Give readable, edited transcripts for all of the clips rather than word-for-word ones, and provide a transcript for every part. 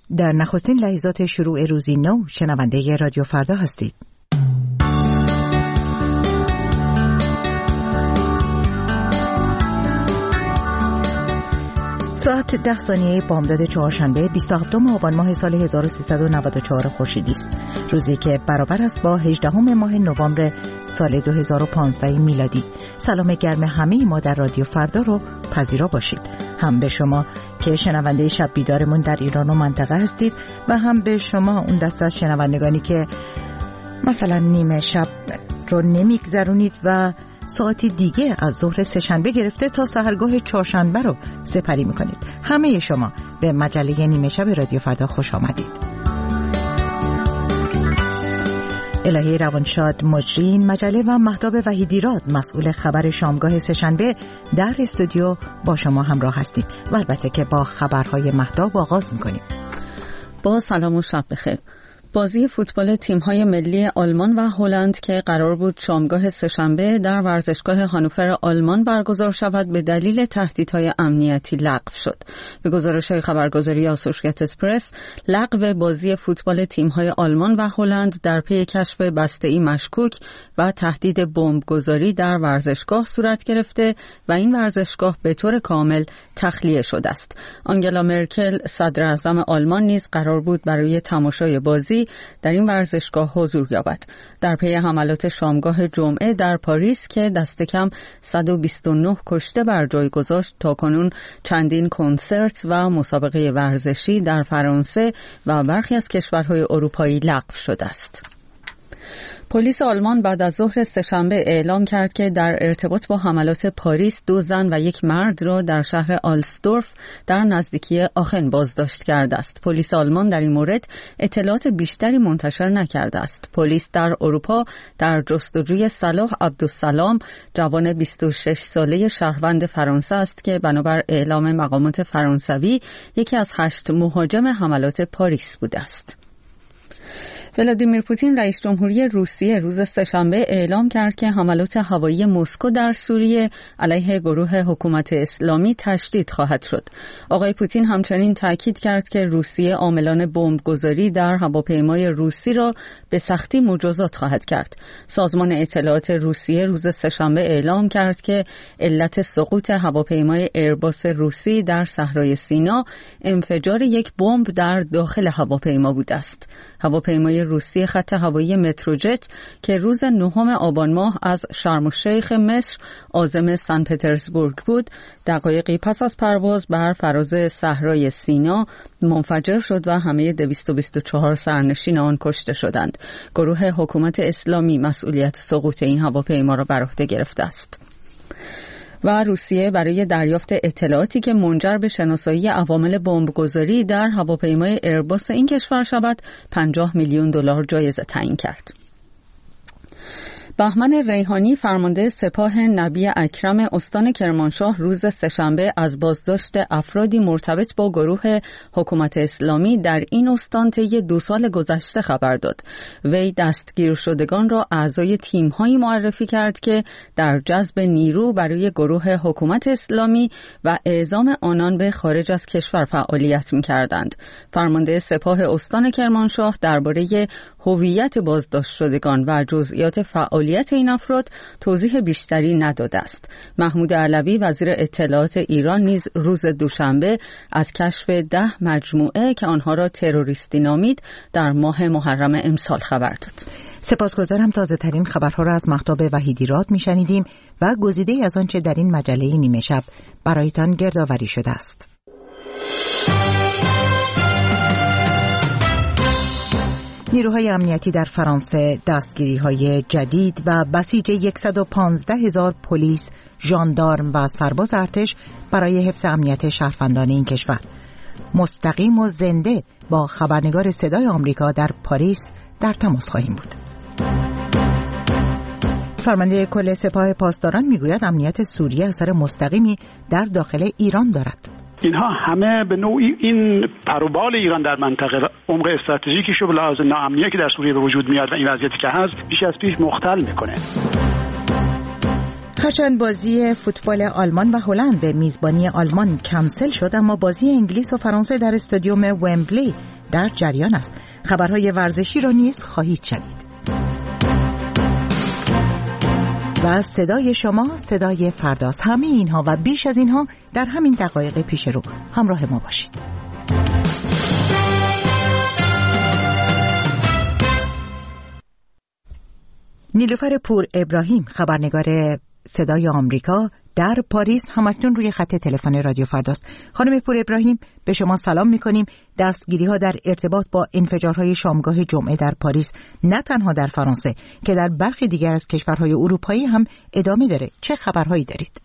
در نخستین لحظات شروع روزی نو شنونده رادیو فردا هستید. ساعت 10 بامداد چهارشنبه 27 آبان ماه سال 1394 خورشیدی است. روزی که برابر است با 18 ماه نوامبر سال 2015 میلادی. سلام گرم همه ما در رادیو فردا رو پذیرا باشید. هم به شما که شنونده شب بیدارمون در ایران و منطقه هستید و هم به شما اون دسته از شنوندگانی که مثلا نیمه شب رو نمیگذرونید و ساعتی دیگه از ظهر سه‌شنبه گرفته تا سحرگاه چهارشنبه رو سپری میکنید. همه شما به مجله نیمه شب رادیو فردا خوش آمدید. الهی روانشاد مجری مجله و مهتاب وحیدیراد مسئول خبر شامگاه سه‌شنبه در استودیو با شما همراه هستیم و البته که با خبرهای مهتاب آغاز میکنیم. با سلام و شب بخیر. بازی فوتبال تیم‌های ملی آلمان و هلند که قرار بود شامگاه سه‌شنبه در ورزشگاه هانوفر آلمان برگزار شود به دلیل تهدیدهای امنیتی لغو شد. به گزارش‌های خبرگزاری آسوشییتد پرس، لغو بازی فوتبال تیم‌های آلمان و هلند در پی کشف بسته‌ای مشکوک و تهدید بمبگذاری در ورزشگاه صورت گرفته و این ورزشگاه به طور کامل تخلیه شده است. آنگلا مرکل صدر اعظم آلمان نیز قرار بود برای تماشای بازی در این ورزشگاه حضور یابد. در پی حملات شامگاه جمعه در پاریس که دست کم 129 کشته بر جای گذاشت، تاکنون چندین کنسرت و مسابقه ورزشی در فرانسه و برخی از کشورهای اروپایی لغو شده است. پلیس آلمان بعد از ظهر سه‌شنبه اعلام کرد که در ارتباط با حملات پاریس 2 زن و 1 مرد را در شهر آلستورف در نزدیکی آخن بازداشت کرده است. پلیس آلمان در این مورد اطلاعات بیشتری منتشر نکرده است. پلیس در اروپا در جستجوی صلاح عبدالسلام، جوان 26 ساله شهروند فرانسه است که بنابر اعلام مقامات فرانسوی یکی از 8 مهاجم حملات پاریس بوده است. ولادیمیر پوتین رئیس جمهوری روسیه روز سه‌شنبه اعلام کرد که حملات هوایی مسکو در سوریه علیه گروه حکومت اسلامی تشدید خواهد شد. آقای پوتین همچنین تاکید کرد که روسیه عاملان بمبگذاری در هواپیمای روسی را به سختی مجازات خواهد کرد. سازمان اطلاعات روسیه روز سه‌شنبه اعلام کرد که علت سقوط هواپیمای ایرباس روسی در صحرای سینا انفجار یک بمب در داخل هواپیما بوده است. هواپیمای روسی خط هوایی متروجت که روز 9 آبان ماه از شرم الشیخ مصر عازم سن پترزبورگ بود، دقایقی پس از پرواز بر فراز صحرای سینا منفجر شد و همه 224 سرنشین آن کشته شدند. گروه حکومت اسلامی مسئولیت سقوط این هواپیما را بر عهده گرفته است. و روسیه برای دریافت اطلاعاتی که منجر به شناسایی عوامل بمبگذاری در هواپیمای ایرباس این کشور شود 50 میلیون دلار جایزه تعیین کرد. بهمن ریحانی فرمانده سپاه نبی اکرم استان کرمانشاه روز سه‌شنبه از بازداشت افرادی مرتبط با گروه حکومت اسلامی در این استان طی 2 سال گذشته خبر داد. وی دستگیر شدگان را اعضای تیم‌هایی معرفی کرد که در جذب نیرو برای گروه حکومت اسلامی و اعزام آنان به خارج از کشور فعالیت می‌کردند. فرمانده سپاه استان کرمانشاه درباره هویت بازداشت شدگان و جزئیات فعالیت این افراد توضیح بیشتری نداده است. محمود علوی وزیر اطلاعات ایران نیز روز دوشنبه از کشف 10 مجموعه که آنها را تروریستی نامید در ماه محرم امسال خبر داد. سپاسگزارم. تازه ترین خبرها را از مهتاب وحیدیراد میشنیدیم و گزیده از آنچه در این مجله نیمه شب برایتان گردآوری شده است. نیروهای امنیتی در فرانسه دستگیری‌های جدید و بسیج 115,000 پلیس، ژاندارم و سرباز ارتش برای حفظ امنیت شهروندان این کشور. مستقیم و زنده با خبرنگار صدای آمریکا در پاریس در تماس خواهیم بود. فرمانده کل سپاه پاسداران میگوید امنیت سوریه اثر مستقیمی در داخل ایران دارد. اینها همه به نوعی این پروبال ایران در منطقه و عمق استراتژیکیش رو به لحاظ ناامنیتی که در سوریه به وجود میاد و این وضعیتی که هست بیش از پیش مختل میکنه. هرچند بازی فوتبال آلمان و هلند به میزبانی آلمان کنسل شد، اما بازی انگلیس و فرانسه در استادیوم ومبلی در جریان است. خبرهای ورزشی را نیز خواهید شنید. و صدای شما صدای فرداست. همه اینها و بیش از اینها در همین دقایق پیش رو همراه ما باشید. نیلوفر پور ابراهیم، خبرنگار صدای آمریکا در پاریس، همکنون روی خط تلفن رادیو فرداست. خانم پور ابراهیم، به شما سلام می‌کنیم. دستگیری‌ها در ارتباط با انفجارهای شامگاه جمعه در پاریس نه تنها در فرانسه که در برخی دیگر از کشورهای اروپایی هم ادامه داره. چه خبرهایی دارید؟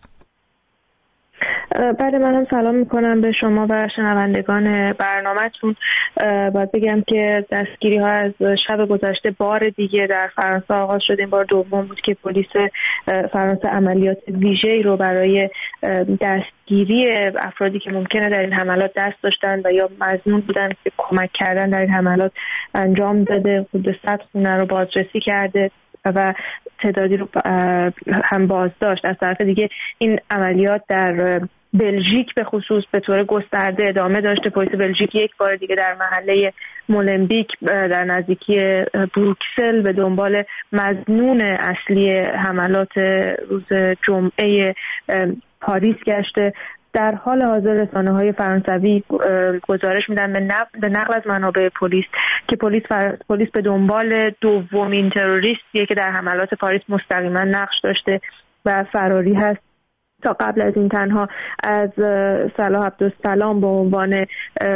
بله، منم سلام میکنم به شما و شنوندگان برنامه‌تون. باید بگم که دستگیری ها از شب گذشته بار دیگه در فرانسه آغاز شد. این بار دوم بود که پلیس فرانسه عملیات ویژه‌ای رو برای دستگیری افرادی که ممکنه در این حملات دست داشتن و یا مظنون بودن که کمک کردن در این حملات انجام داده. حدود 100 خونه رو بازرسی کرده و تعدادی رو هم بازداشت. از طرف دیگه این عملیات در بلژیک به خصوص به طور گسترده ادامه داشته. پلیس بلژیک یک بار دیگه در محله مولنبیک در نزدیکی بروکسل به دنبال مظنون اصلی حملات روز جمعه پاریس گشته. در حال حاضر رسانه‌های فرانسوی گزارش میدن به نقل از منابع پلیس که پلیس به دنبال دومین تروریستیه که در حملات پاریس مستقیما نقش داشته و فراری هست. تا قبل از این تنها از صلاح عبدالسلام به عنوان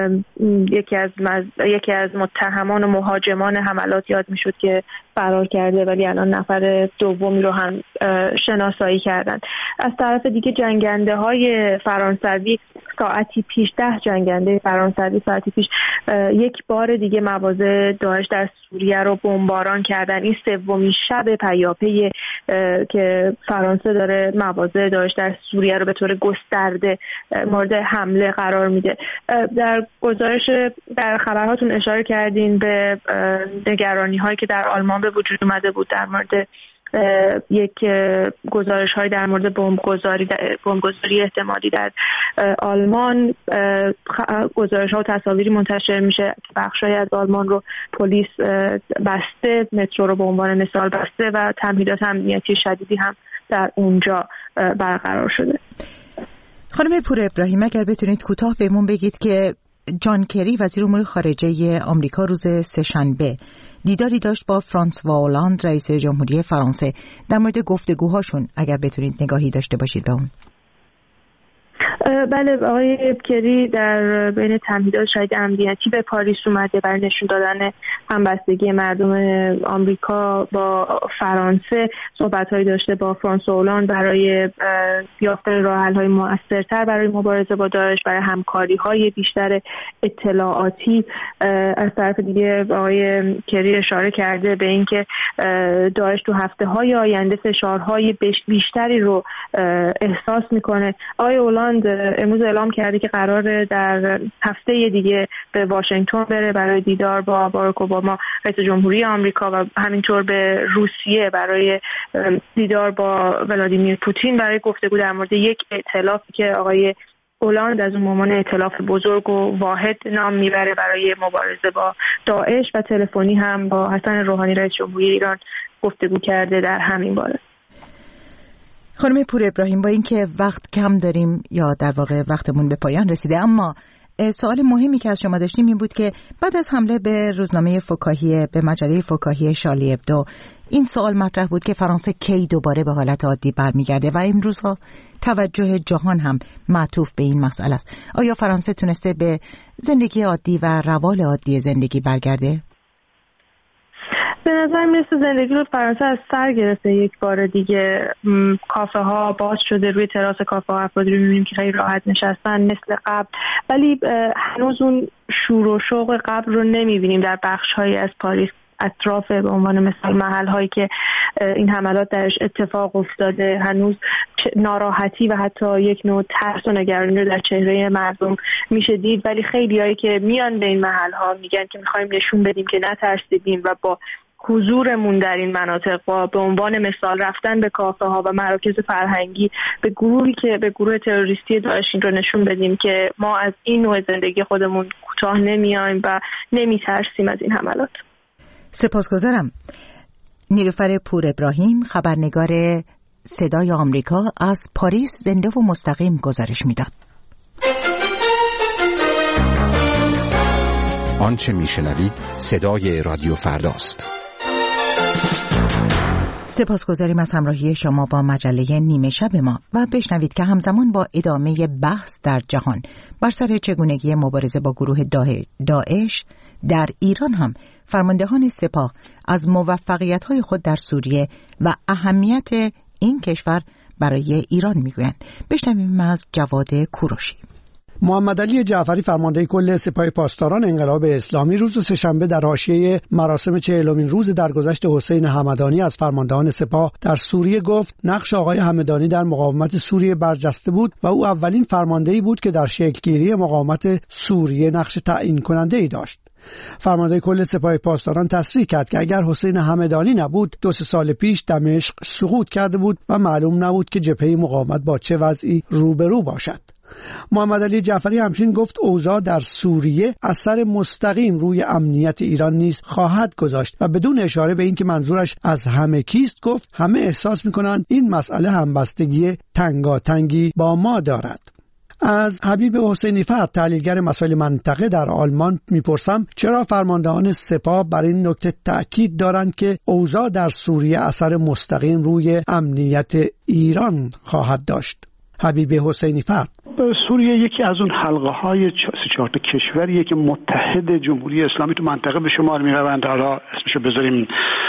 یکی از متهمان و مهاجمان حملات یاد میشد که فرار کرده، ولی الان نفر دومی رو هم شناسایی کردن. از طرف دیگه جنگنده های فرانسوی ساعتی پیش 10 جنگنده فرانسوی ساعتی پیش یک بار دیگه مواضع داعش در سوریه رو بمباران کردن. این سومین شب پیاپی که فرانسه داره مواضع داعش در سوریه رو به طور گسترده مورد حمله قرار میده. در گزارش در خبرهاتون اشاره کردین به نگرانی هایی که در آلمان به وجود اومده بود در مورد یک گزارش های در مورد بمبگذاری احتمالی در آلمان. گزارش ها و تصاویری منتشر میشه که بخشای از آلمان رو پلیس بسته، مترو رو به عنوان مثال بسته و تمهیدات امنیتی شدیدی هم در اونجا برقرار شده. خانم پور ابراهیم، اگر بتونید کوتاه بهمون بگید که جان کری وزیر امور خارجه آمریکا روز سه‌شنبه دیداری داشت با فرانسوا هولند رئیس جمهوری فرانسه. در مورد گفتگوهاشون اگر بتونید نگاهی داشته باشید به اون. بله، آقای کری در بین تمهیدات شاید امنیتی به پاریس اومده برای نشون دادن همبستگی مردم آمریکا با فرانسه. صحبت‌هایی داشته با فرانسوا هولند برای یافتن راه‌حل‌های مؤثرتر برای مبارزه با داعش، برای همکاری‌های بیشتر اطلاعاتی. از طرف دیگه آقای کری اشاره کرده به اینکه داعش تو هفته‌های آینده فشارهای بیشتری رو احساس می‌کنه. آقای هولند امروز اعلام کرده که قراره در هفته دیگه به واشنگتن بره برای دیدار با باراک اوباما رئیس جمهوری آمریکا و همینطور به روسیه برای دیدار با ولادیمیر پوتین برای گفتگو در مورد یک ائتلافی که آقای هولند از اون عنوان ائتلاف بزرگ و واحد نام میبره برای مبارزه با داعش، و تلفنی هم با حسن روحانی رئیس جمهوری ایران گفتگو کرده در همین باره. خانم پور ابراهیم، با اینکه وقت کم داریم یا در واقع وقتمون به پایان رسیده، اما سوال مهمی که از شما داشتیم این بود که بعد از حمله به روزنامه فکاهی، به مجله فکاهی شارلی ابدو، این سوال مطرح بود که فرانسه کی دوباره به حالت عادی برمیگرده و امروزها توجه جهان هم معطوف به این مسئله است. آیا فرانسه تونسته به زندگی عادی و روال عادی زندگی برگرده؟ به نظر میرسه زندگی رو فرانسه از سر گرفته. یک بار دیگه کافه ها باز شده، روی تراس کافه ها افرادی رو میبینیم که خیلی راحت نشستن مثل قبل، ولی هنوز اون شور و شوق قبل رو نمیبینیم در بخش هایی از پاریس. اطراف به عنوان مثال محل هایی که این حملات درش اتفاق افتاده، هنوز ناراحتی و حتی یک نوع ترس و نگرانی رو در چهره مردم میشه دید. ولی خیلی هایی که میان به این محل ها میگن که میخوایم نشون بدیم که نترسیدیم و با حضورمون در این مناطق با به عنوان مثال رفتن به کافه ها و مراکز فرهنگی به گروه تروریستی داعش این رو نشون بدیم که ما از این نوع زندگی خودمون کوتاه نمیایم و نمیترسیم از این حملات. سپاسگزارم. نیلوفر پور ابراهیم، خبرنگار صدای آمریکا از پاریس زنده و مستقیم گزارش میداد. آنچه میشنوید صدای رادیو فرداست. سپاسگزاریم از همراهی شما با مجله نیمه شب ما و بشنوید که همزمان با ادامه بحث در جهان بر سر چگونگی مبارزه با گروه داعش در ایران هم فرماندهان سپاه از موفقیت‌های خود در سوریه و اهمیت این کشور برای ایران میگویند. بشنویم از جواد کوروشی. محمدعلی جعفری فرمانده کل سپاه پاسداران انقلاب اسلامی روز سه‌شنبه در حاشیه مراسم 40مین روز درگذشت حسین همدانی از فرماندهان سپاه در سوریه گفت نقش آقای همدانی در مقاومت سوریه برجسته بود و او اولین فرماندهی بود که در شکلگیری مقاومت سوریه نقش تعیین کننده‌ای داشت. فرمانده کل سپاه پاسداران تصریح کرد که اگر حسین همدانی نبود 2 سال پیش دمشق سقوط کرده بود و معلوم نبود که جبهه مقاومت با چه وضعی روبرو باشد. محمدعلی جعفری همچنین گفت اوضاع در سوریه اثر مستقیم روی امنیت ایران نیز خواهد گذاشت و بدون اشاره به اینکه منظورش از همه کیست گفت همه احساس می‌کنند این مسئله همبستگی تنگاتنگی با ما دارد. از حبیب حسینی فرد تحلیلگر مسائل منطقه در آلمان میپرسم چرا فرماندهان سپاه بر این نکته تأکید دارند که اوضاع در سوریه اثر مستقیم روی امنیت ایران خواهد داشت. حبیب حسینی فرد: سوریه یکی از اون حلقه های 3-4 کشوریه که متحد جمهوری اسلامی تو منطقه به شمار میروند. حالا اسمشو بذاریم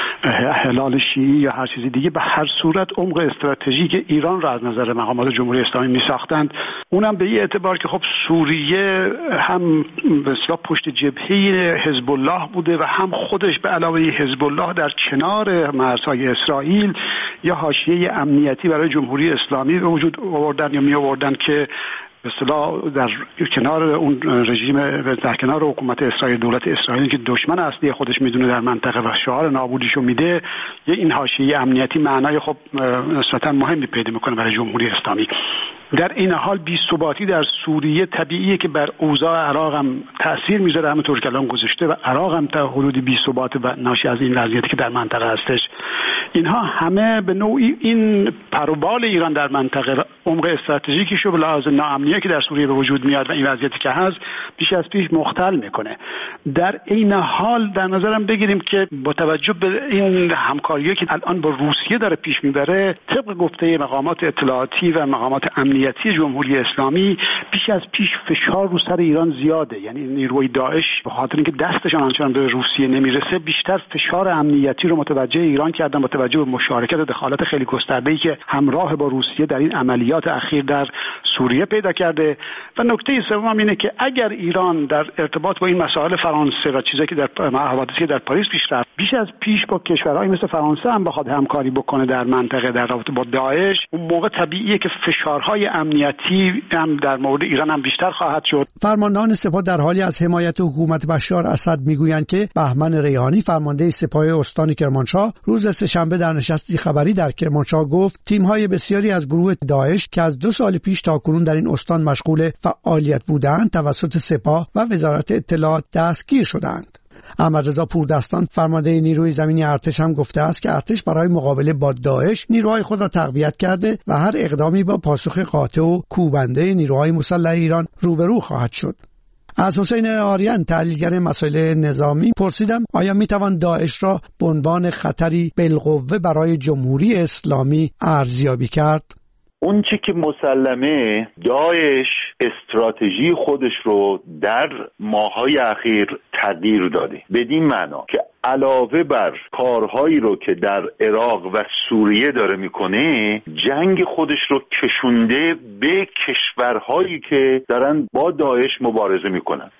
هلال شیعی یا هر چیزی دیگه، به هر صورت عمق استراتژیک ایران را از نظر مقامات جمهوری اسلامی میساختند. اونم به این اعتبار که خب سوریه هم به اصطلاح پشت جبهه حزب الله بوده و هم خودش به علاوه حزب الله در کنار مرزهای اسرائیل یا حاشیه امنیتی برای جمهوری اسلامی به وجود آوردن یا می آوردن که به اصطلاح در کنار اون رژیم، در کنار حکومت اسرائیل، دولت اسرائیل که دشمن اصلی خودش میدونه در منطقه و شعار نابودیشو میده، یه این حاشیه امنیتی معنای خب نسبتا مهمی پیدا میکنه برای جمهوری اسلامی. در این حال بی‌ثباتی در سوریه طبیعیه که بر اوضاع عراق هم تأثیر میذاره، همونطور که الان گذشته، و عراق هم تا حدودی بی‌ثبات و ناشی از این وضعیتی که در منطقه هستش. اینها همه به نوعی این پروبال ایران در منطقه، عمق استراتژیکیشو به لحاظ ناامنیه که در سوریه به وجود میاد و این وضعیتی که هست بیش از پیش مختل میکنه. در این حال در نظرم بگیریم که با توجه به این همکاریی که الان با روسیه داره پیش میبره، طبق گفته مقامات اطلاعاتی و مقامات امنیتی جمهوری اسلامی، بیش از پیش فشار رو سر ایران زیاده. یعنی نیروی داعش به خاطر اینکه دستشان آنچنان به روسیه نمیرسه، بیشتر فشار امنیتی رو متوجه ایران کردن با توجه به مشارکت و دخالت خیلی گسترده‌ای که همراه با روسیه در این عملیات اخیر در سوریه پیدا کرده. و نکته سوم اینه که اگر ایران در ارتباط با این مسائل فرانسه و چیزایی که در حوادثی در پاریس پیش رفت، بیش از پیش با کشورهای مثل فرانسه هم بخواد همکاری بکنه در منطقه در رابطه با داعش، اون موقع طبیعیه که فشارهای امنیتی هم در مورد ایران هم بیشتر خواهد شد. فرماندهان سپاه در حالی از حمایت حکومت بشار اسد میگویند که بهمن ریحانی فرمانده سپاه استان کرمانشاه روز سه‌شنبه در نشستی خبری در کرمانشاه گفت تیم‌های بسیاری از گروه داعش که از 2 سال پیش تاکنون در این استان مشغول فعالیت بودند توسط سپاه و وزارت اطلاعات دستگیر شدند. احمدرضا پوردستان فرمانده نیروی زمینی ارتش هم گفته است که ارتش برای مقابله با داعش نیروهای خود را تقویت کرده و هر اقدامی با پاسخ قاطع و کوبنده نیروهای مسلح ایران روبرو خواهد شد. از حسین آریان تحلیلگر مسائل نظامی پرسیدم آیا میتوان داعش را به عنوان خطری بالقوه برای جمهوری اسلامی ارزیابی کرد؟ اون چی که مسلمه، داعش استراتژی خودش رو در ماه‌های اخیر تغییر داده، بدین معنا که علاوه بر کارهایی رو که در عراق و سوریه داره میکنه، جنگ خودش رو کشونده به کشورهایی که دارن با داعش مبارزه میکنن.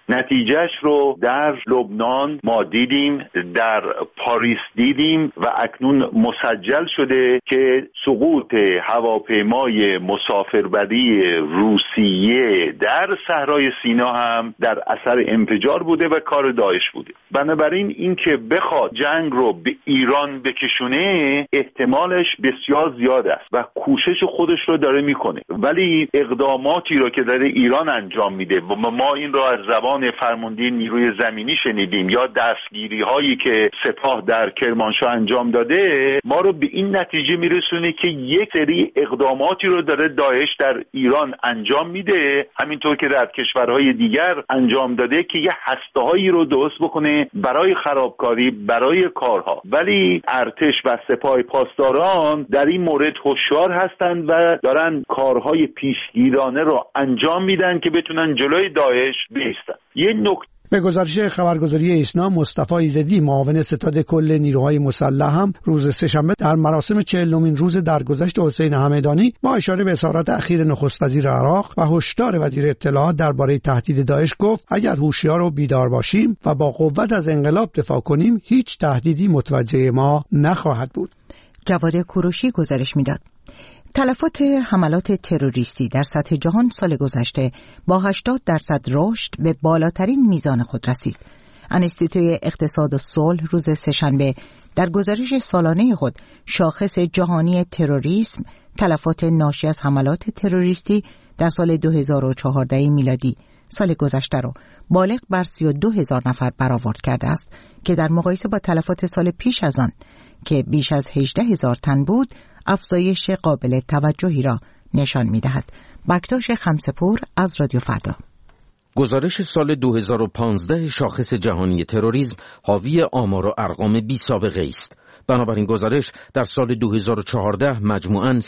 نتیجهش رو در لبنان ما دیدیم، در پاریس دیدیم و اکنون مسجل شده که سقوط هواپیمای مسافربری روسیه در صحرای سینا هم در اثر انفجار بوده و کار داعش بوده. بنابراین این که بخواد جنگ رو به ایران بکشونه احتمالش بسیار زیاد است و کوشش خودش رو داره میکنه، ولی اقداماتی رو که داره ایران انجام میده و ما این رو از زبان فرمانده نیروی زمینی شنیدیم یا دستگیری هایی که سپاه در کرمانشاه انجام داده، ما رو به این نتیجه میرسونه که یک سری اقداماتی رو داره داعش در ایران انجام میده، همینطور که در کشورهای دیگر انجام داده که یه هسته‌هایی رو درست بکنه برای خرابکاری، برای کارها. ولی ارتش و سپاه پاسداران در این مورد هوشیار هستند و دارن کارهای پیشگیرانه رو انجام میدن که بتونن جلوی داعش بایستن. یه نکته به گزارش خبرگزاری ایسنا، مصطفی ایزدی معاون ستاد کل نیروهای مسلح هم روز سه‌شنبه در مراسم 40مین روز درگذشت حسین همدانی با اشاره به اظهارات اخیر نخست وزیر عراق و هشدار وزیر اطلاعات درباره تهدید داعش گفت اگر هوشیار و بیدار باشیم و با قوت از انقلاب دفاع کنیم هیچ تهدیدی متوجه ما نخواهد بود. جواد کوروشی گزارش میداد. تلفات حملات تروریستی در سطح جهان سال گذشته با 80% رشد به بالاترین میزان خود رسید. انستیتوی اقتصاد و صلح روز سه‌شنبه در گزارش سالانه خود شاخص جهانی تروریسم، تلفات ناشی از حملات تروریستی در سال 2014 میلادی سال گذشته را بالغ بر 32,000 نفر برآورد کرده است که در مقایسه با تلفات سال پیش از آن که بیش از 18,000 تن بود افزایش قابل توجهی را نشان می‌دهد. بکتاش خمسه‌پور از رادیو فردا. گزارش سال 2015 شاخص جهانی تروریسم حاوی آمار و ارقام بی سابقه است. بنابراین گزارش در سال 2014 مجموعاً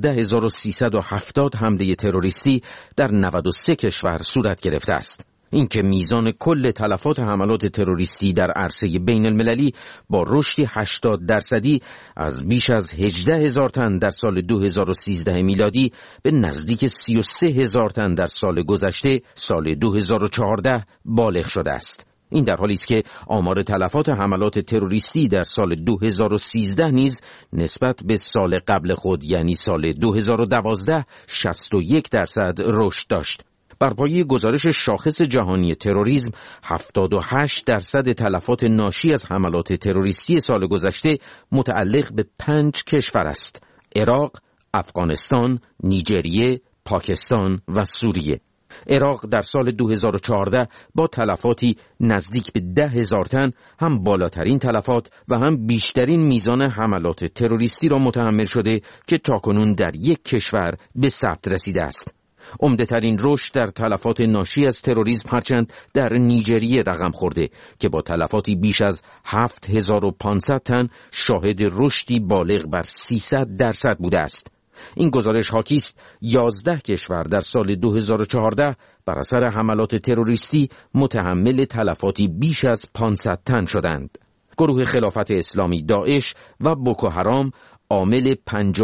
13,370 حمله تروریستی در 93 کشور صورت گرفته است. این که میزان کل تلفات حملات تروریستی در عرصه بین المللی با رشدی 80% از بیش از 18,000 تن در سال 2013 میلادی به نزدیک 33,000 تن در سال گذشته سال 2014 بالغ شده است. این در حالی است که آمار تلفات حملات تروریستی در سال 2013 نیز نسبت به سال قبل خود یعنی سال 2012 61% رشد داشت. بر پایه گزارش شاخص جهانی تروریسم 78% تلفات ناشی از حملات تروریستی سال گذشته متعلق به 5 کشور است: عراق، افغانستان، نیجریه، پاکستان و سوریه. عراق در سال 2014 با تلفاتی نزدیک به 10,000 تن هم بالاترین تلفات و هم بیشترین میزان حملات تروریستی را متحمل شده که تاکنون در یک کشور به ثبت رسیده است. عمده‌ترین رشد در تلفات ناشی از تروریسم هرچند در نیجریه رقم خورده که با تلفاتی بیش از 7,500 تن شاهد رشدی بالغ بر 300% بوده است. این گزارش حاکی است 11 کشور در سال 2014 بر اثر حملات تروریستی متحمل تلفاتی بیش از 500 تن شدند. گروه خلافت اسلامی داعش و بوکو حرام عامل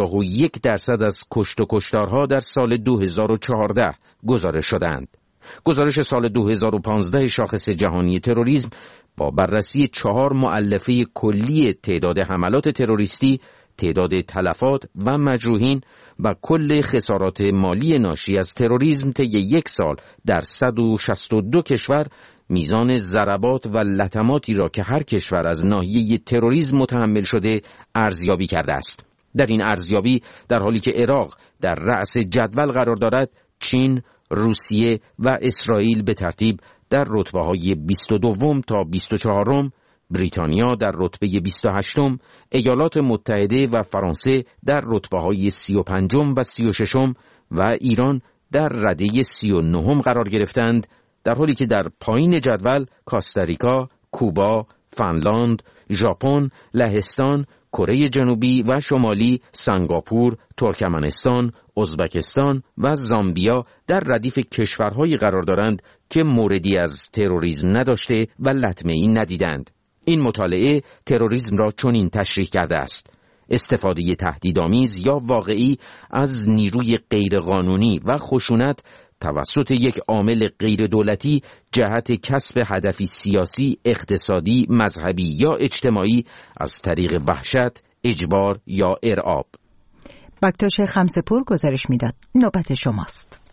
51% از کشت و کشتارها در سال 2014 گزارش شدند. گزارش سال 2015 شاخص جهانی تروریسم با بررسی 4 مؤلفه کلی تعداد حملات تروریستی، تعداد تلفات و مجروحین و کل خسارات مالی ناشی از تروریسم طی یک سال در 162 کشور میزان ضربات و لطماتی را که هر کشور از ناحیه تروریسم متحمل شده ارزیابی کرده است. در این ارزیابی در حالی که عراق در رأس جدول قرار دارد، چین، روسیه و اسرائیل به ترتیب در رتبه‌های 22 تا 24، بریتانیا در رتبه 28، ایالات متحده و فرانسه در رتبه‌های 35 و 36 و ایران در رده 39 قرار گرفتند، در حالی که در پایین جدول کاستاریکا، کوبا، فنلاند، ژاپن، لهستان، کره جنوبی و شمالی، سنگاپور، ترکمنستان، ازبکستان و زامبیا در ردیف کشورهایی قرار دارند که موردی از تروریسم نداشته و لطمه‌ای ندیدند. این مطالعه تروریسم را چنین تشریح کرده است: استفاده تهدیدآمیز یا واقعی از نیروی غیرقانونی و خشونت توسط یک عامل غیر دولتی جهت کسب هدفی سیاسی، اقتصادی، مذهبی یا اجتماعی از طریق وحشت، اجبار یا ارعاب. بکتاش خمسپور گزارش میداد. نوبت شماست.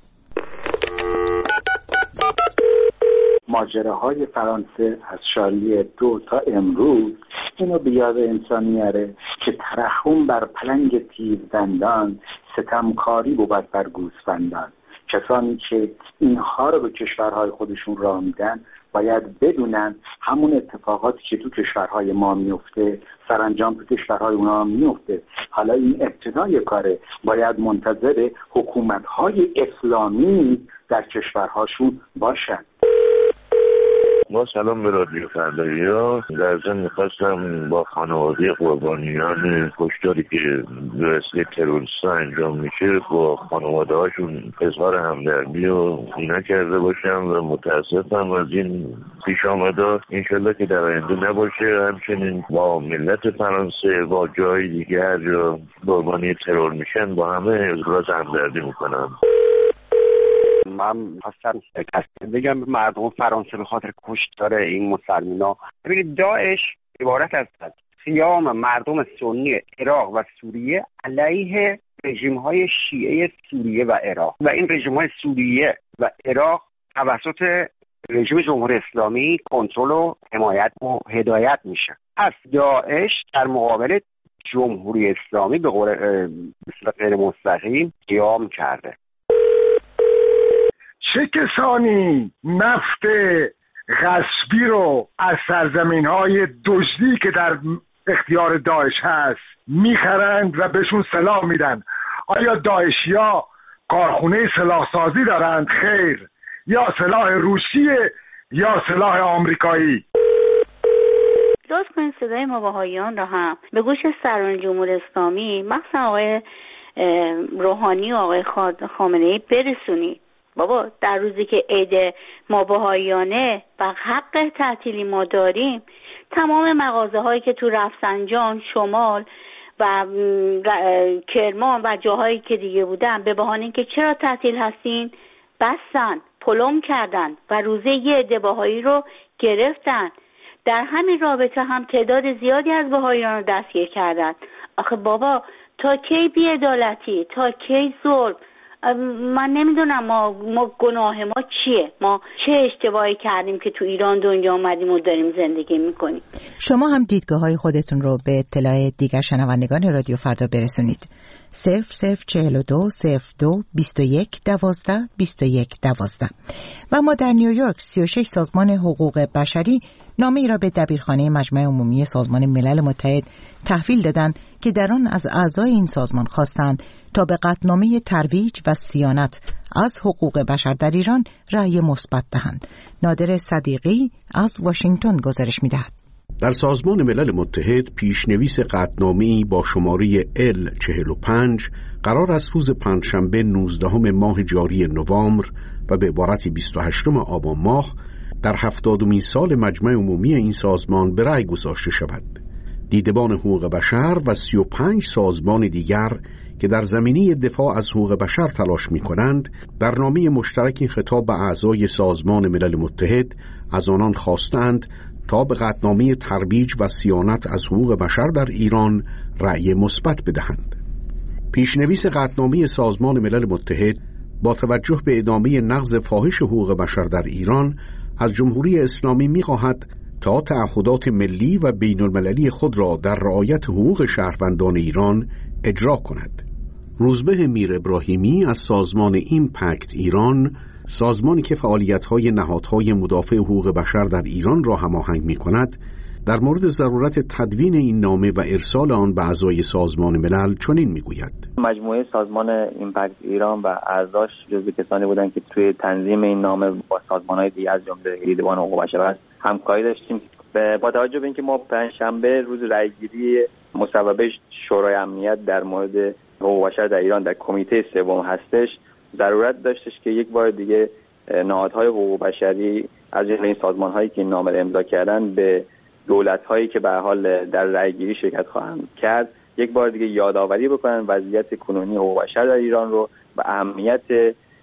ماجراهای فرانسه از شارلی دو تا امروز اینو به یاد انسان میاره که ترحم بر پلنگ تیزدندان ستمکاری بود بر گوسفندان. کسانی که اینها رو به کشورهای خودشون راه میدن باید بدونن همون اتفاقاتی که تو کشورهای ما میفته سرانجام تو کشورهای اونا میفته. حالا این ابتدای کاره، باید منتظر حکومت‌های اسلامی در کشورهاشون باشن. با سلام به رادیو فردایا. در ضمن می‌خواستم با خانواده قربانیان کشتاری که به وسیله تروریست‌ها انجام میشه با خانواده هاشون اظهار همدردی و اینا کرده باشم و متاسفم از این پیش آمده. انشالله که در آینده نباشه. همچنین با ملت فرانسه با جای دیگر یا قربانی ترور میشن با همه ابراز همدردی میکنم. من خواستم بگم مردم فرانسه به خاطر کشتار این مسلمان‌ها، ببینید داعش عبارت از قیام مردم سنی عراق و سوریه علیه رژیم‌های شیعه سوریه و عراق و این رژیم‌های سوریه و عراق توسط رژیم جمهوری اسلامی کنترل و حمایت و هدایت میشه. از داعش در مقابل جمهوری اسلامی به قول غیر مستقیم قیام کرده. چه کسانی نفت غصبی رو از سرزمین‌های دزدی که در اختیار داعش هست میخرند و بهشون سلاح میدن؟ آیا داعشی‌ها کارخونه سلاحسازی دارند؟ خیر. یا سلاح روسیه یا سلاح آمریکایی. لطف کنید صدای ما بهائیان را هم به گوش سران جمهوری اسلامی مثلا آقای روحانی و آقای خامنه‌ای برسونید. بابا در روزی که عید ما بهائیانه و حق تعطیلی ما داریم، تمام مغازه هایی که تو رفسنجان، شمال و کرمان و جاهایی که دیگه بودن به بهانه اینکه چرا تعطیل هستین بستن، پلم کردن و روزه یه عده بهایی رو گرفتن. در همین رابطه هم تعداد زیادی از بهائیان رو دستگیر کردن. آخه بابا تا کی بی‌عدالتی، تا کی ظلم؟ من نمیدونم ما گناه ما چیه؟ ما چه اشتباهی کردیم که تو ایران دنیا آمدیم و داریم زندگی میکنیم؟ شما هم دیدگاه های خودتون رو به اطلاع دیگر شنوندگان رادیو فردا برسونید. 0042 02 21 12 21 12. و ما در نیویورک 36 سازمان حقوق بشری نامه‌ای را به دبیرخانه مجمع عمومی سازمان ملل متحد تحویل دادند که در آن از اعضای این سازمان خواستند تا به قطعنامه ترویج و صیانت از حقوق بشر در ایران رأی مثبت دهند. نادر صدیقی از واشنگتن گزارش می‌دهد. در سازمان ملل متحد پیشنویس قطعنامه‌ای با شماره L45 قرار است روز پنجشنبه 19 ماه جاری نوامبر و به عبارت 28 آبان ماه در 70مین سال مجمع عمومی این سازمان به رأی گذاشته شود. دیدبان حقوق بشر و 35 سازمان دیگر که در زمینه دفاع از حقوق بشر تلاش می‌کنند در نامه مشترکی خطاب به اعضای سازمان ملل متحد از آنان خواستند تا به قطعنامه ترویج و صیانت از حقوق بشر در ایران رأی مثبت بدهند. پیشنویس قطعنامه سازمان ملل متحد با توجه به ادامه نقض فاحش حقوق بشر در ایران از جمهوری اسلامی می‌خواهد تا تعهدات ملی و بین‌المللی خود را در رعایت حقوق شهروندان ایران اجرا کند. روزبه میر ابراهیمی از سازمان ایمپکت ایران، سازمانی که فعالیت‌های نهادهای مدافع حقوق بشر در ایران را هماهنگ می‌کند، در مورد ضرورت تدوین این نامه و ارسال آن به اعضای سازمان ملل چنین می‌گوید: مجموعه سازمان ایمپکت ایران و اعضاش جزو کسانی بودند که توی تنظیم این نامه با سازمان‌های دیگر از جمله دیدبان حقوق بشر همکاری داشتیم. با توجه به اینکه ما پنجشنبه روز رأیگیری مصوبه شورای امنیت در مورد حقوق بشر در ایران در کمیته سوم هستش، ضرورت داشتش که یک بار دیگه نهادهای حقوق بشری از جمله این سازمان‌هایی که این نامه را امضا کردن به دولت‌هایی که به هر حال در رأیگیری شرکت خواهند کرد یک بار دیگه یادآوری بکنن وضعیت کنونی حقوق بشر در ایران رو و اهمیت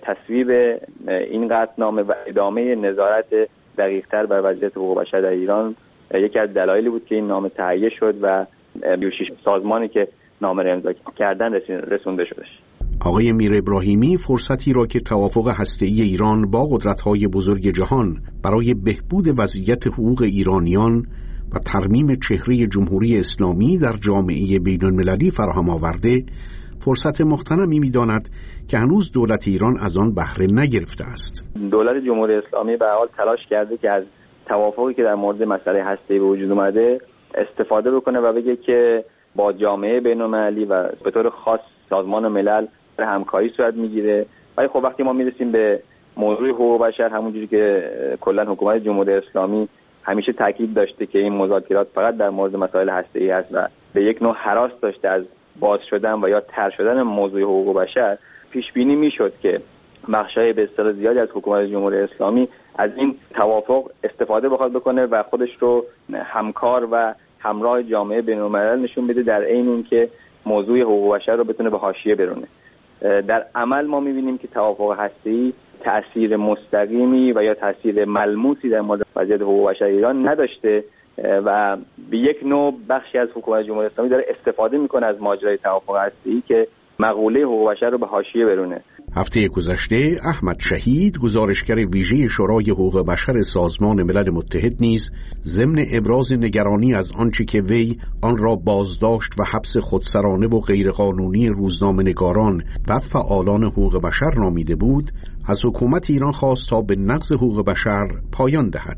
تصویب این قطعنامه و ادامه نظارت دقیق‌تر بر وضعیت حقوق بشر در ایران یکی از دلایلی بود که این نامه تهیه شد و 26 سازمانی که نامه را امضا کردن رسونده شدش. آقای میر ابراهیمی فرصتی را که توافق هسته‌ای ایران با قدرت‌های بزرگ جهان برای بهبود وضعیت حقوق ایرانیان و ترمیم چهره جمهوری اسلامی در جامعه بین‌المللی فراهم آورده، فرصت مغتنمی می‌داند که هنوز دولت ایران از آن بهره نگرفته است. دولت جمهوری اسلامی به هر حال تلاش کرده که از توافقی که در مورد مسئله هسته‌ای به وجود اومده استفاده بکنه و بگه که با جامعه بین‌المللی و به طور خاص سازمان ملل همکاری صورت میگیره. ولی خب وقتی ما میرسیم به موضوع حقوق بشر، همونجوری که کلا حکومت جمهوری اسلامی همیشه تاکید داشته که این مذاکرات فقط در مورد مسائل هسته‌ای است و به یک نوع هراس داشته از باز شدن و یا طرح شدن موضوع حقوق بشر، پیش بینی میشد که بخشای به اصطلاح زیادی از حکومت جمهوری اسلامی از این توافق استفاده بخواد بکنه و خودش رو همکار و همراه جامعه بین‌الملل نشون بده، در عین اینکه موضوع حقوق بشر رو بتونه به حاشیه برونه. در عمل ما می‌بینیم که توافق هسته‌ای تأثیر مستقیمی و یا تأثیر ملموسی در مورد وضعیت حقوق بشر ایران نداشته و به یک نوع بخشی از حکومت جمهوری اسلامی داره استفاده میکنه از ماجرای توافق هسته‌ای که مقوله حقوق بشر رو به حاشیه برونه. هفته گذشته احمد شهید، گزارشگر ویژه شورای حقوق بشر سازمان ملل متحد، نیز ضمن ابراز نگرانی از آنچه که وی آن را بازداشت و حبس خودسرانه و غیرقانونی روزنامه‌نگاران و فعالان حقوق بشر نامیده بود، از حکومت ایران خواست تا به نقض حقوق بشر پایان دهد.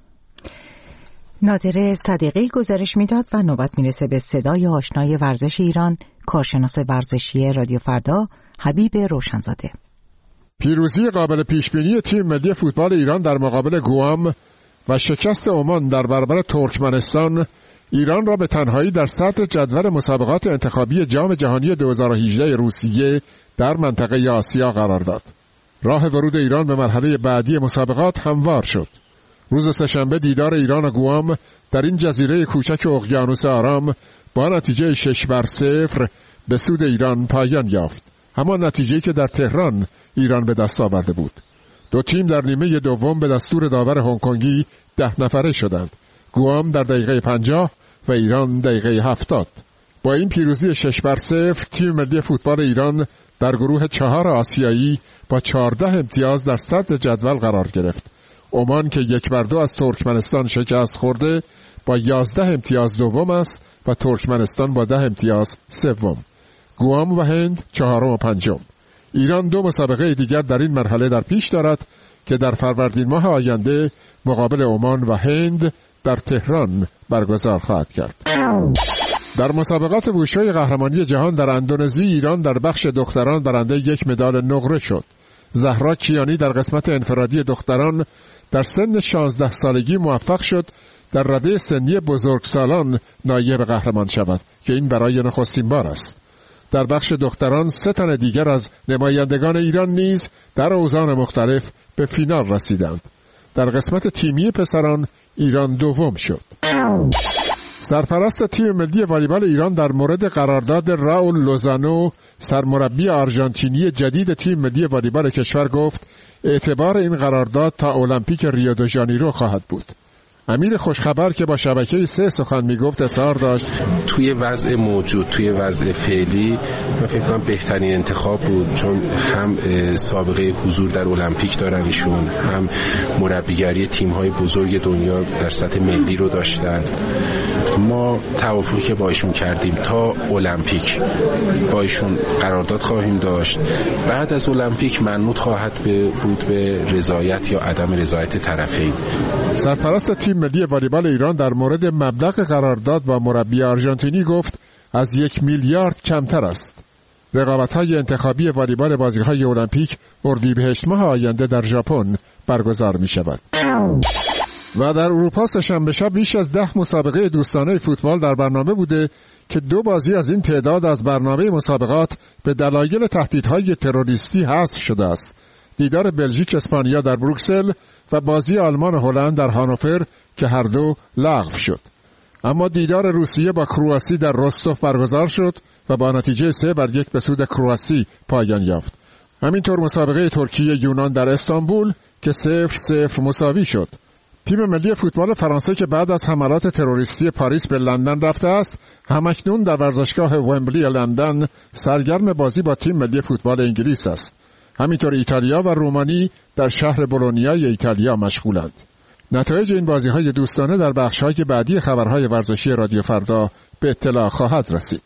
نادر صدیقی گزارش میداد و نوبت میرسه به صدای آشنای ورزش ایران، کارشناس ورزشی رادیو فردا حبیب روشنزاده. پیروزی قابل پیشبینی تیم ملی فوتبال ایران در مقابل گوام و شکست عمان در برابر ترکمنستان ایران را به تنهایی در صدر جدول مسابقات انتخابی جام جهانی 2018 روسیه در منطقه آسیا قرار داد. راه ورود ایران به مرحله بعدی مسابقات هموار شد. روز سه‌شنبه دیدار ایران و گوام در این جزیره کوچک اقیانوس آرام با نتیجه 6-0 به سود ایران پایان یافت. همان نتیجه‌ای که در تهران ایران به دست آورده بود. دو تیم در نیمه دوم به دستور داور هنگ‌کنگی 10 نفره شدند. گوام در دقیقه 50 و ایران دقیقه 70. با این پیروزی 6-0 تیم ملی فوتبال ایران در گروه 4 آسیایی با 14 امتیاز در صدر جدول قرار گرفت. عمان که 1-2 از ترکمنستان شکست خورده با 11 امتیاز دوم است و ترکمنستان با 10 امتیاز سوم. گوام و هند 4 و 5. ایران 2 مسابقه دیگر در این مرحله در پیش دارد که در فروردین ماه آینده مقابل عمان و هند در تهران برگزار خواهد کرد. در مسابقات ووشوی قهرمانی جهان در اندونزی ایران در بخش دختران برنده 1 مدال نقره شد. زهرا کیانی در قسمت انفرادی دختران در سن 16 سالگی موفق شد در رده سنی بزرگسالان نایب قهرمان شود که این برای نخستین بار است. در بخش دختران 3 تن دیگر از نمایندگان ایران نیز در اوزان مختلف به فینال رسیدند. در قسمت تیمی پسران ایران دوم شد. سرپرست تیم ملی والیبال ایران در مورد قرارداد راول لوزانو سرمربی آرژانتینی جدید تیم ملی والیبال کشور گفت اعتبار این قرارداد تا المپیک ریو دو ژانیرو خواهد بود. امیر خوشخبر که با شبکه 3 سخن میگفت اظهار داشت توی وضع موجود، توی وضع فعلی من فکر کنم بهترین انتخاب بود، چون هم سابقه حضور در المپیک دارن ایشون، هم مربیگری تیم‌های بزرگ دنیا در سطح ملی رو داشتن. ما توافقی که با ایشون کردیم تا المپیک با ایشون قرارداد خواهیم داشت. بعد از المپیک منوط خواهد بود به رضایت یا عدم رضایت طرفین. سرپرست تیم ملی والیبال ایران در مورد مبلغ قرارداد با مربی آرژانتینی گفت از 1 میلیارد کمتر است. رقابت‌های انتخابی والیبال بازی‌های المپیک اردیبهشت ماه آینده در ژاپن برگزار می‌شود. و در اروپا سه‌شنبه شب بیش از 10 مسابقه دوستانه فوتبال در برنامه بوده که 2 بازی از این تعداد از برنامه مسابقات به دلایل تهدیدهای تروریستی حذف شده است. دیدار بلژیک اسپانیا در بروکسل و بازی آلمان و هلند در هانوفر که هر دو لغو شد. اما دیدار روسیه با کرواسی در رستوف برگزار شد و با نتیجه 3-1 به سود کرواسی پایان یافت. همینطور مسابقه ترکیه یونان در استانبول که 0-0 مساوی شد. تیم ملی فوتبال فرانسه که بعد از حملات تروریستی پاریس به لندن رفته است، همکنون در ورزشگاه ومبلی لندن سرگرم بازی با تیم ملی فوتبال انگلیس است. همینطور ایتالیا و رومانی در شهر بولونیای ایتالیا مشغولند. نتایج این بازی‌های دوستانه در بخش‌های بعدی خبرهای ورزشی رادیو فردا به اطلاع خواهد رسید.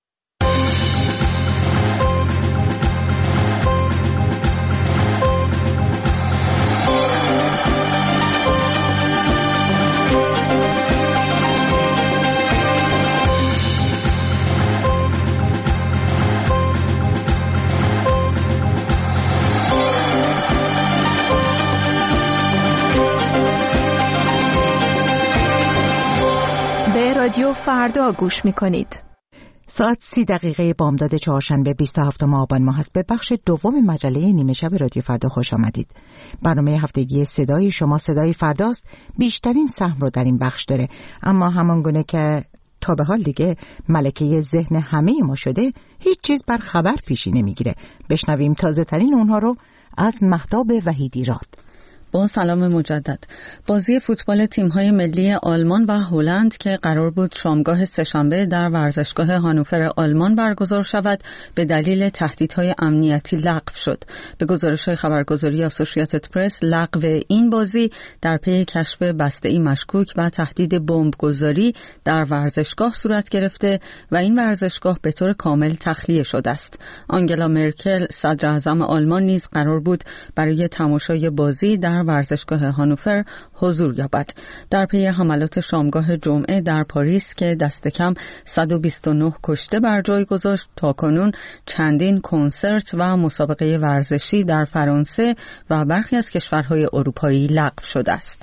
رادیو فردا گوش می‌کنید. ساعت 30 بامداد چهارشنبه 27 آبان ماه است. به بخش دوم مجله نیمه شب رادیو فردا خوش آمدید. برنامه هفتگی صدای شما صدای فرداست. بیشترین سهم رو در این بخش داره، اما همانگونه که تا به حال دیگه ملکه ذهن همه ما شده، هیچ چیز بر خبر پیشی نمیگیره. بشنویم تازه ترین اونها رو از مهتاب وحیدی راد. با سلام مجدد. بازی فوتبال تیم‌های ملی آلمان و هلند که قرار بود شامگاه سه‌شنبه در ورزشگاه هانوفر آلمان برگزار شود، به دلیل تهدیدهای امنیتی لغو شد. به گزارش‌های خبرگزاری آسوشییتد پرس، لغو این بازی در پی کشف بسته‌ای مشکوک و تهدید بمبگذاری در ورزشگاه صورت گرفته و این ورزشگاه به طور کامل تخلیه شده است. آنگلا مرکل، صدر اعظم آلمان، نیز قرار بود برای تماشای بازی در ورزشگاه هانوفر حضور یابد. در پی حملات شامگاه جمعه در پاریس که دست کم 129 کشته بر جای گذاشت، تاکنون چندین کنسرت و مسابقه ورزشی در فرانسه و برخی از کشورهای اروپایی لغو شده است.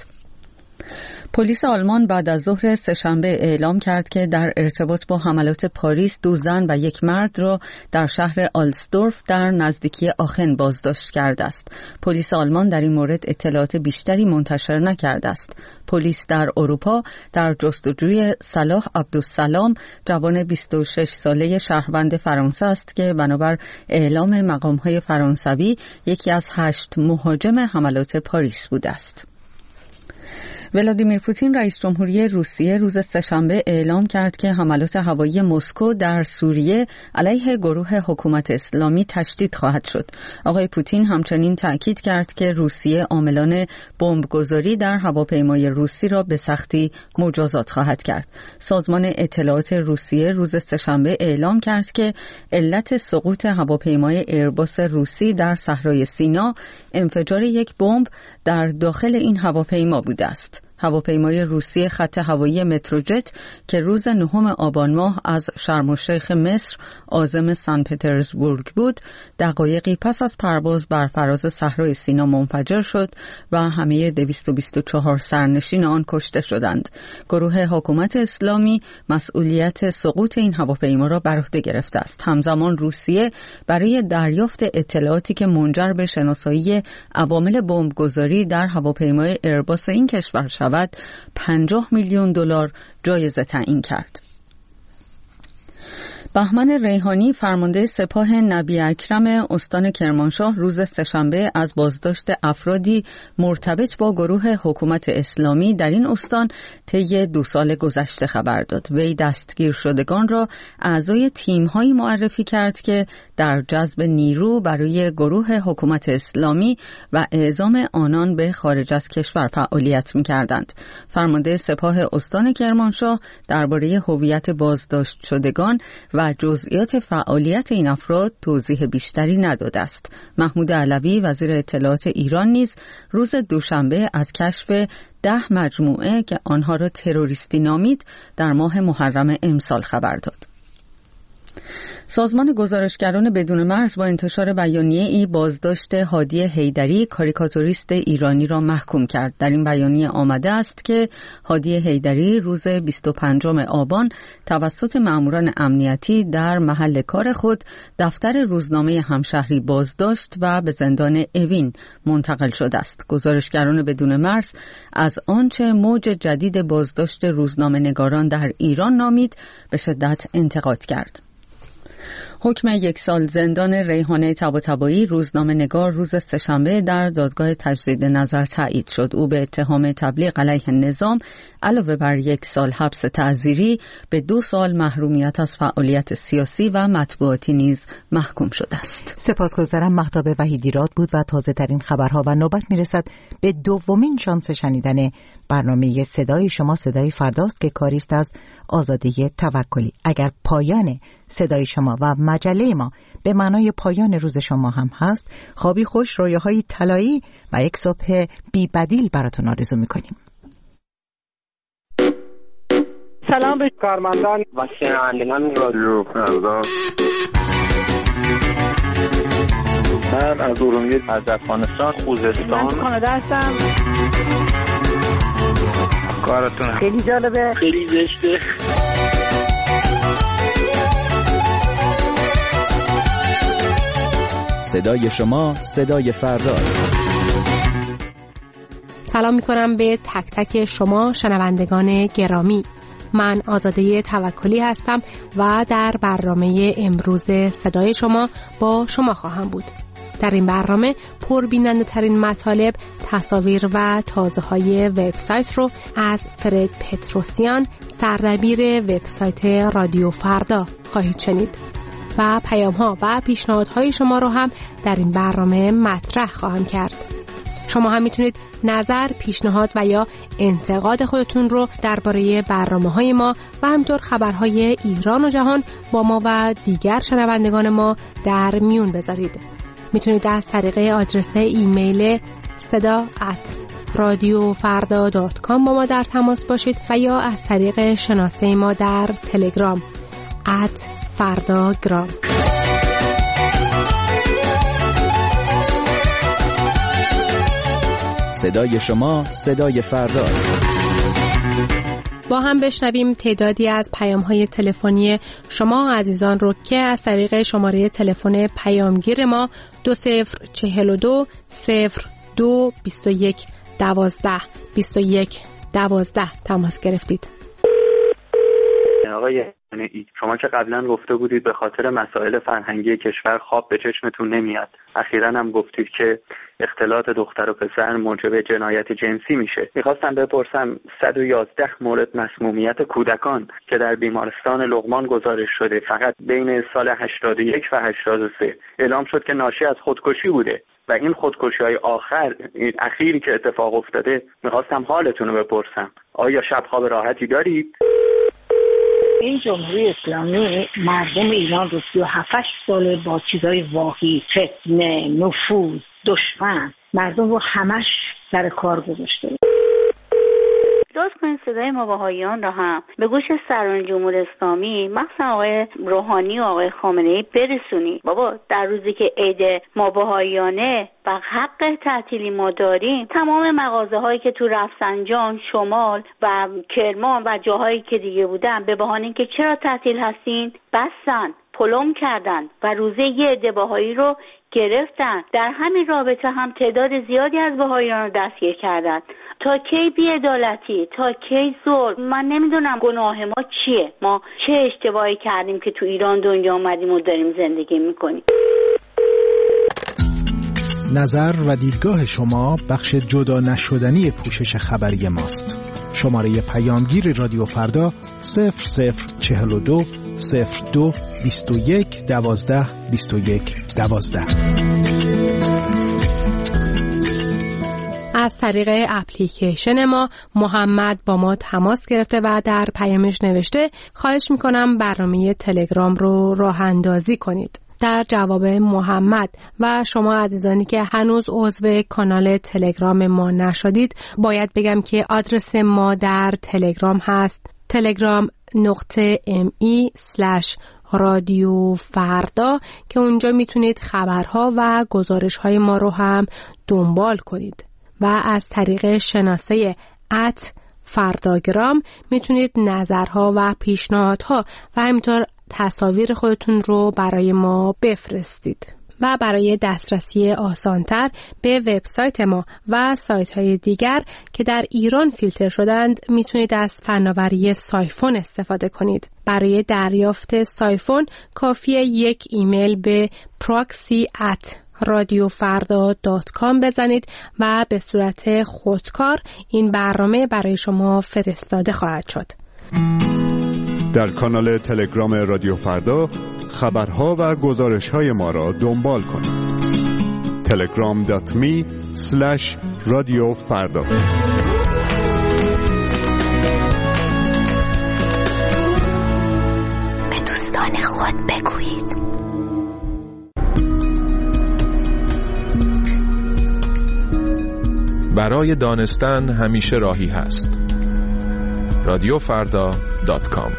پلیس آلمان بعد از ظهر سه‌شنبه اعلام کرد که در ارتباط با حملات پاریس 2 زن و 1 مرد را در شهر آلسدورف در نزدیکی آخن بازداشت کرده است. پلیس آلمان در این مورد اطلاعات بیشتری منتشر نکرده است. پلیس در اروپا در جستجوی صلاح عبدالسلام، جوان 26 ساله شهروند فرانسه است که بنابر اعلام مقام‌های فرانسوی یکی از 8 مهاجم حملات پاریس بوده است. ولادیمیر پوتین رئیس جمهوری روسیه روز سه‌شنبه اعلام کرد که حملات هوایی مسکو در سوریه علیه گروه حکومت اسلامی تشدید خواهد شد. آقای پوتین همچنین تأکید کرد که روسیه عاملان بمبگذاری در هواپیمای روسی را به سختی مجازات خواهد کرد. سازمان اطلاعات روسیه روز سه‌شنبه اعلام کرد که علت سقوط هواپیمای ایرباس روسی در صحرای سینا انفجار یک بمب در داخل این هواپیما بوده است. هواپیمای روسی خط هوایی متروجت که روز 9 آبان ماه از شرم الشیخ مصر عازم سن پترزبورگ بود، دقایقی پس از پرواز بر فراز صحرای سینا منفجر شد و همه 224 سرنشین آن کشته شدند. گروه حکومت اسلامی مسئولیت سقوط این هواپیما را بر عهده گرفته است. همزمان روسیه برای دریافت اطلاعاتی که منجر به شناسایی عوامل بمبگذاری در هواپیمای ایرباس این کشور شود 50 میلیون دلار جایزه تعیین کرد. بهمن ریحانی، فرمانده سپاه نبی اکرم استان کرمانشاه، روز سه‌شنبه از بازداشت افرادی مرتبط با گروه حکومت اسلامی در این استان طی 2 سال گذشته خبر داد. وی دستگیر شدگان را اعضای تیم‌هایی معرفی کرد که در جذب نیرو برای گروه حکومت اسلامی و اعزام آنان به خارج از کشور فعالیت می‌کردند. فرمانده سپاه استان کرمانشاه درباره هویت بازداشت شدگان و جزئیات فعالیت این افراد توضیح بیشتری نداده است. محمود علوی، وزیر اطلاعات ایران، نیز روز دوشنبه از کشف 10 مجموعه که آنها را تروریستی نامید در ماه محرم امسال خبر داد. سازمان گزارشگران بدون مرز با انتشار بیانیه‌ای بازداشت هادی حیدری، کاریکاتوریست ایرانی را محکوم کرد. در این بیانیه آمده است که هادی حیدری روز 25 آبان توسط ماموران امنیتی در محل کار خود دفتر روزنامه همشهری بازداشت و به زندان اوین منتقل شده است. گزارشگران بدون مرز از آنچه موج جدید بازداشت روزنامه‌نگاران در ایران نامید به شدت انتقاد کرد. حکم 1 سال زندان ریحانه طباطبایی روزنامه‌نگار روز سه‌شنبه در دادگاه تجدید نظر تایید شد. او به اتهام تبلیغ علیه نظام علاوه بر 1 سال حبس تعزیری به 2 سال محرومیت از فعالیت سیاسی و مطبوعاتی نیز محکوم شده است. سپاسگزارم. مهتاب وحیدی‌راد بود و تازه ترین خبرها و نوبت میرسد به دومین شانس شنیدن برنامه صدای شما. صدای فرداست که کاری است از آزاده توکلی. اگر پایان صدای شما و مجله ما به معنای پایان روز شما هم هست، خوابی خوش، رویاهای طلایی و یک صبح بی بدیل براتون آرزو میکنیم. سلام به کارمندان و شنوندگان رادیو فردا. من از ارومیه، از افغانستان، خوزستان، من کانادا هستم. کارتون خیلی جالبه، خیلی زشته. صدای شما صدای فرداست. سلام میکنم به تک تک شما شنوندگان گرامی. من آزاده توکلی هستم و در برنامه امروز صدای شما با شما خواهم بود. در این برنامه پربیننده ترین مطالب، تصاویر و تازه های وبسایت رو از فرد پتروسیان، سردبیر وبسایت رادیو فردا خواهید شنید و پیام ها و پیشنهادهای شما رو هم در این برنامه مطرح خواهم کرد. شما هم میتونید نظر، پیشنهاد و یا انتقاد خودتون رو درباره برنامه‌های ما و همینطور خبرهای ایران و جهان با ما و دیگر شنوندگان ما در میون بذارید. میتونید از طریق آدرس ایمیل sada@radiofarda.com با ما در تماس باشید و یا از طریق شناسه ما در تلگرام @fardagram. صدای شما صدای فرداست. با هم بشنویم تعدادی از پیام‌های تلفنی شما عزیزان رو که از طریق شماره تلفن پیامگیر ما 2042 02 21 12 21 12 تماس گرفتید. آقای شما که قبلا گفته بودید به خاطر مسائل فرهنگی کشور خواب به چشمتون نمیاد، اخیراً هم گفتید که اختلاط دختر و پسر موجب جنایت جنسی میشه. میخواستم بپرسم 111 مورد مسمومیت کودکان که در بیمارستان لقمان گزارش شده فقط بین سال 81 و 83 اعلام شد که ناشی از خودکشی بوده و این خودکشی‌های اخیری که اتفاق افتاده میخواستم حالتون رو بپرسم. آیا شب خواب راحتی دارید؟ این جمهوری اسلامی مردم ایران رو 37 ساله با چیزای واهی، فتنه، نفوذ، دشمن، مردم رو همش سر کار گذاشته. درست کنید صدای ما بهائیان را هم به گوش سران جمهوری اسلامی مخصوصا آقای روحانی و آقای خامنه‌ای برسونید. بابا در روزی که عید ما بهائیانه و حق تعطیلی ما داریم، تمام مغازه هایی که تو رفسنجان، شمال و کرمان و جاهایی که دیگه بودن به بهانه اینکه چرا تعطیل هستین بستن، پلم کردن و روزه یه عده بهایی رو گرفتن. در همین رابطه هم تعداد زیادی از بهائیان رو دستگیر کردن. تا کی بی‌عدالتی، تا کی ظلم؟ من نمیدونم گناه ما چیه، ما چه اشتباهی کردیم که تو ایران دنیا آمدیم و داریم زندگی میکنیم. نظر و دیدگاه شما بخش جدا نشدنی پوشش خبری ماست. شماره پیامگیر رادیو فردا 0042 02 21 12 21 12. از طریق اپلیکیشن ما محمد با ما تماس گرفته و در پیامش نوشته خواهش میکنم برنامه تلگرام رو راه اندازی کنید. در جواب محمد و شما عزیزانی که هنوز عضو کانال تلگرام ما نشدید، باید بگم که آدرس ما در تلگرام هست telegram.me/رادیو فردا که اونجا میتونید خبرها و گزارش‌های ما رو هم دنبال کنید و از طریق شناسه @فرداگرام میتونید نظرها و پیشنهادها و همینطور تصاویر خودتون رو برای ما بفرستید. و برای دسترسی آسانتر به وبسایت ما و سایت‌های دیگر که در ایران فیلتر شدند میتونید از فناوری سایفون استفاده کنید. برای دریافت سایفون کافیه یک ایمیل به proxy@radiofarda.com بزنید و به صورت خودکار این برنامه برای شما فرستاده خواهد شد. در کانال تلگرام رادیو فردا خبرها و گزارش‌های ما را دنبال کنید. telegram.me/radiofarda. به دوستان خود بگویید. برای دانستن همیشه راهی هست. radiofarda.com.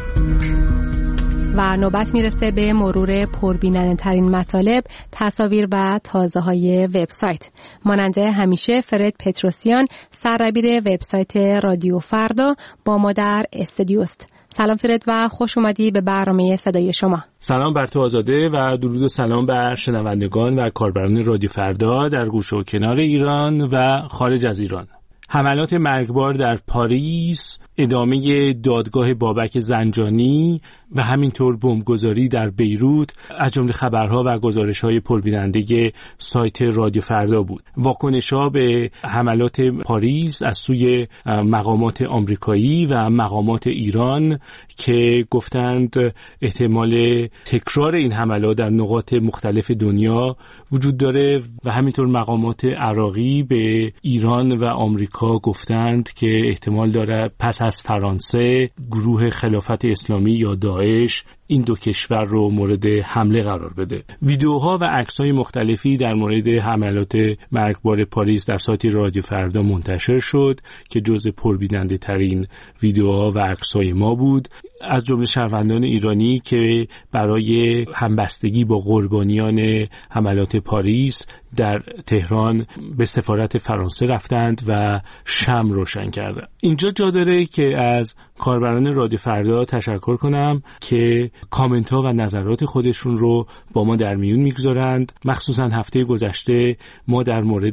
و نوبت میرسه به مرور پربیننده ترین مطالب، تصاویر و تازه های وبسایت. مانند همیشه فرد پتروسیان، سردبیر وبسایت رادیو فردا، با ما در استودیوست. سلام فرد و خوش اومدی به برنامه صدای شما. سلام بر تو آزاده و درود و سلام بر شنوندگان و کاربران رادیو فردا در گوشه و کنار ایران و خارج از ایران. حملات مرگبار در پاریس، ادامه دادگاه بابک زنجانی و همینطور بمبگذاری در بیروت از جمله خبرها و گزارش‌های پربیننده سایت رادیو فردا بود. واکنش‌ها به حملات پاریس از سوی مقامات آمریکایی و مقامات ایران که گفتند احتمال تکرار این حملات در نقاط مختلف دنیا وجود داره و همینطور مقامات عراقی به ایران و آمریکا گفتند که احتمال داره پس از فرانسه گروه خلافت اسلامی یا داعش این دو کشور رو مورد حمله قرار بده. ویدیوها و عکس‌های مختلفی در مورد حملات مرگبار پاریس در سایت رادیو فردا منتشر شد که جزء پربیننده ترین ویدیوها و عکس‌های ما بود، از جمله شهروندان ایرانی که برای همبستگی با قربانیان حملات پاریس در تهران به سفارت فرانسه رفتند و شمع روشن کردند. اینجا جا داره که از کاربران رادیو فردا تشکر کنم که کامنت ها و نظرات خودشون رو با ما در میون میگذارند. مخصوصا هفته گذشته ما در مورد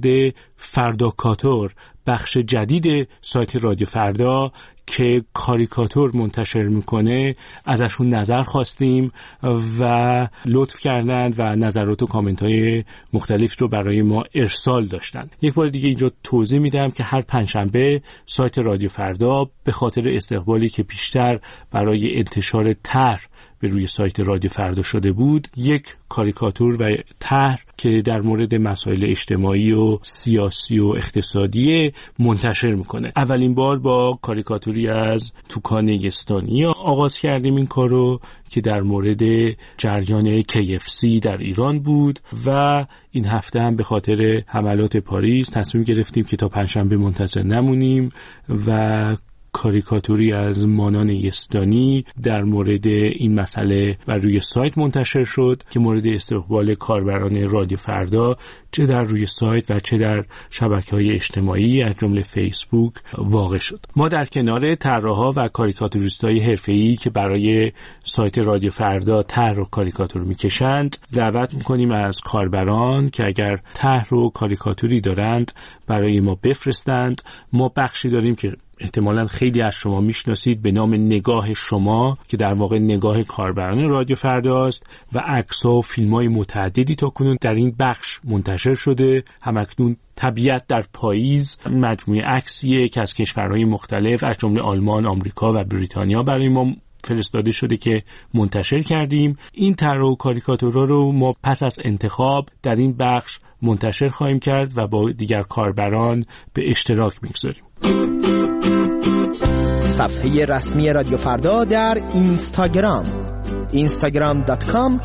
فرداکاتور، بخش جدید سایت رادیو فردا که کاریکاتور منتشر میکنه، ازشون نظر خواستیم و لطف کردند و نظرات و کامنت های مختلف رو برای ما ارسال داشتند. یک بار دیگه اینجا توضیح میدم که هر پنجشنبه سایت رادیو فردا به خاطر استقبالی که پیشتر برای انتشار طرح به روی سایت رادیو فردا شده بود، یک کاریکاتور و طرح که در مورد مسائل اجتماعی و سیاسی و اقتصادی منتشر میکنه. اولین بار با کاریکاتوری از توکان نیستانی آغاز کردیم این کارو که در مورد جریان KFC در ایران بود و این هفته هم به خاطر حملات پاریس تصمیم گرفتیم که تا پنجشنبه منتظر نمونیم و کاریکاتوری از مانان یستانی در مورد این مسئله و روی سایت منتشر شد که مورد استقبال کاربران رادیو فردا چه در روی سایت و چه در شبکه‌های اجتماعی از جمله فیسبوک واقع شد. ما در کنار طراحا و کاریکاتوریستای حرفه‌ای که برای سایت رادیو فردا طرح و کاریکاتور میکشند دعوت می‌کنیم از کاربران که اگر طرح و کاریکاتوری دارند برای ما بفرستند. ما بخشی داریم که احتمالاً خیلی از شما میشناسید به نام نگاه شما که در واقع نگاه کاربران رادیو فرداست و عکس‌ها و فیلم‌های متعددی تا کنون در این بخش منتشر شده. همکنون طبیعت در پاییز مجموعه عکسیه که از کشورهای مختلف از جمله آلمان، آمریکا و بریتانیا برای ما فرستاده شده که منتشر کردیم. این طرح و کاریکاتورها رو ما پس از انتخاب در این بخش منتشر خواهیم کرد و با دیگر کاربران به اشتراک میگذاریم. صفحه رسمی رادیو فردا در اینستاگرام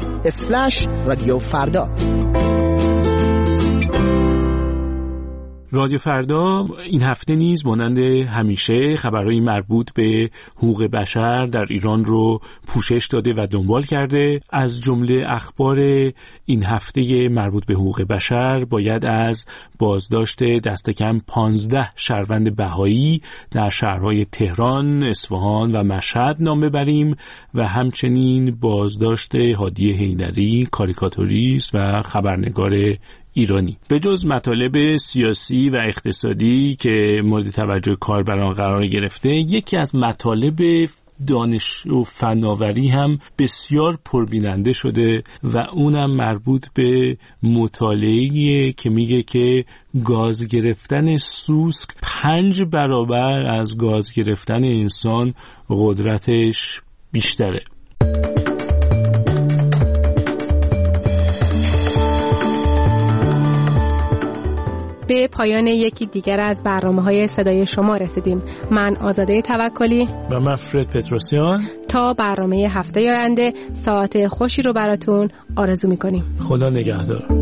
instagram.com/رادیو فردا. رادیو فردا این هفته نیز مانند همیشه خبرهای مربوط به حقوق بشر در ایران رو پوشش داده و دنبال کرده. از جمله اخبار این هفته مربوط به حقوق بشر باید از بازداشت دست کم 15 شهروند بهایی در شهرهای تهران، اصفهان و مشهد نام ببریم و همچنین بازداشت هادی حیدری، کاریکاتوریست و خبرنگار ایرانی. به جز مطالب سیاسی و اقتصادی که مورد توجه کاربران قرار گرفته، یکی از مطالب دانش و فناوری هم بسیار پربیننده شده و اونم مربوط به مطالعه‌ای که میگه که گاز گرفتن سوسک 5 برابر از گاز گرفتن انسان قدرتش بیشتره. به پایان یکی دیگر از برنامه‌های صدای شما رسیدیم. من آزاده توکلی و من فرد پتروسیان تا برنامه هفته آینده ساعت خوشی رو براتون آرزو می‌کنیم. خدا نگهدار.